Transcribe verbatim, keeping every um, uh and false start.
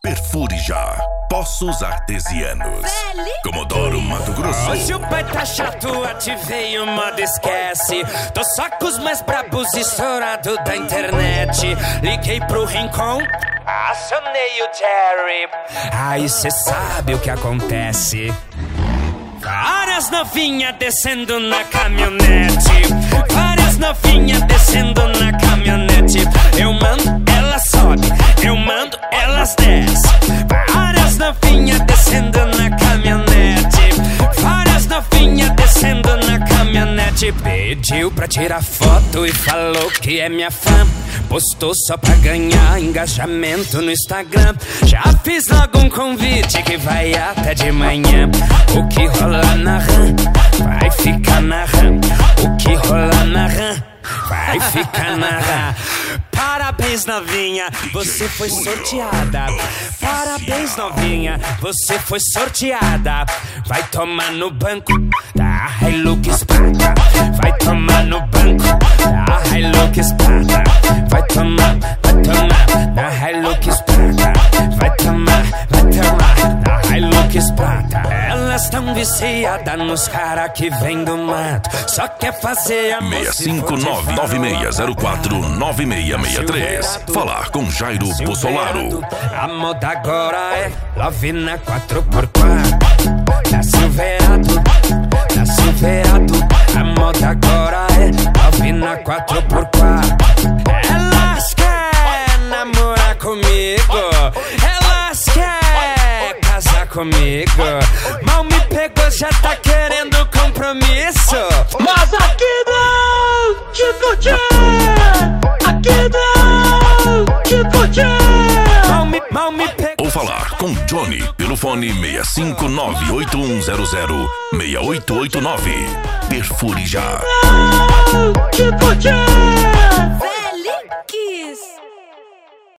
Perfure já. Poços Artesianos. Comodoro, Mato Grosso. Hoje o pai tá chato, ativei o modo esquece. Tô só com os mais brabos estourado da internet. Liguei pro Rincon, acionei o Jerry. Aí cê sabe o que acontece. Várias novinhas descendo na caminhonete. Várias novinhas descendo na caminhonete. Eu mando, elas sobe. Eu mando, elas desce. Várias novinhas descendo na caminhonete. Várias novinhas descendo na caminhonete. Pediu pra tirar foto e falou que é minha fã. Postou só pra ganhar engajamento no Instagram. Já fiz logo um convite que vai até de manhã. O que rola na RAM vai ficar na RAM. O que rola na RAM vai ficar na RAM. Parabéns, novinha, você foi sorteada. Parabéns, novinha, você foi sorteada. Vai tomar no banco da Hilux Prata. Vai tomar no banco da Hilux Prata. Vai tomar, vai tomar da Hilux Prata. Vai tomar, vai tomar da Hilux Prata. Elas tão viciadas nos cara que vem do mato. Só quer fazer a seis cinco nove nove seis zero quatro nove seis seis três. Falar com Jairo Bolsonaro. A moda agora é Love na quatro por quatro. Da Silverado, da Silverado. A moda agora é Love na quatro por quatro. Elas querem namorar comigo. Elas querem casar comigo. Mal me pegou, já tá querendo compromisso. Mas aqui não te curti. Aqui não te curti. Mal me, mal me pegou. Ou falar com Johnny pelo fone seis cinco nove oito um zero zero seis oito oito nove. Perfure já. Não te curti.